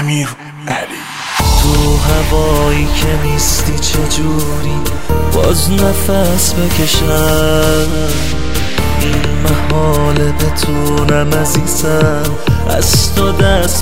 امیر علی. تو هوایی که نیستی چجوری باز نفس بکشم، این محاله بتونم عزیزم از تو دست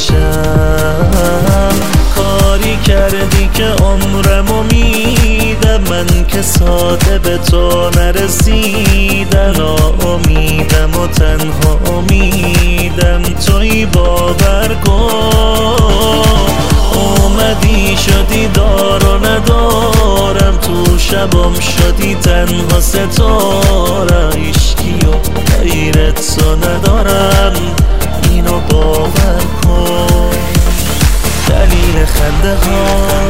بکشم. کاری کردی که عمرمو میدم، من که ساده به تو نرسیدم. ناامیدم و تنها امیدم تویی، باور کن. اومدی شدی دار و ندارم، تو شبم شدی تنها ستاره. عشقی و غیرت تو ندارم، اینو باور کن. دلیل خنده ها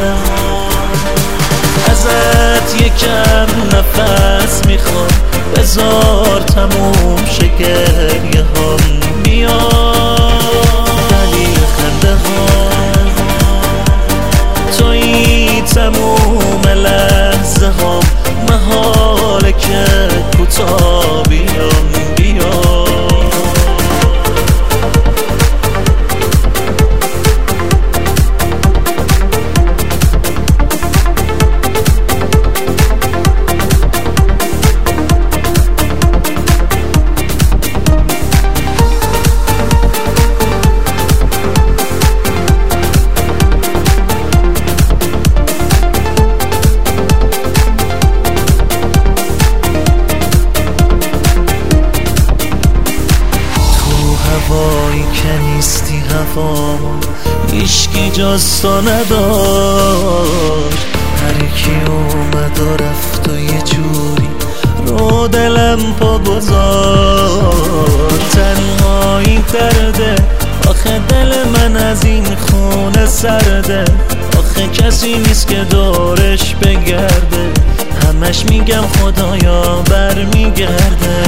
ازت یکم نفس میخوام، بذار تموم شه گریه هم بیا. دلیل خنده ها تویی، تموم لحظه هم محاله که کوتاه بیام بیا. هوایی که نیستی هوام، هیچکی جز تو نداشت. هر کی اومد و رفت و یه جوری رو دلم پا گذاشت. تنهایی درده، آخه دل من از این خونه سرده. آخه کسی نیست که دورش بگرده، همش میگم خدایا برمیگرده.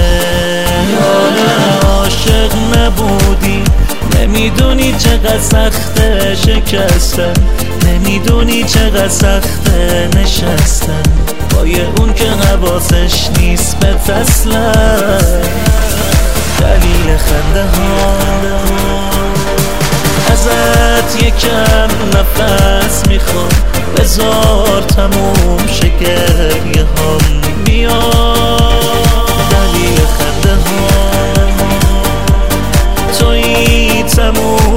عاشق نبودی، نمیدونی چقدر سخته شکستن، نمیدونی چقدر سخته نشستن با یه اون که حواسش نیست به اصلا. دلیل خنده ها ازت یکم نفس میخوام، بذار تموم شه گریه هم بیا. دلیل خنده ها تویی، تموم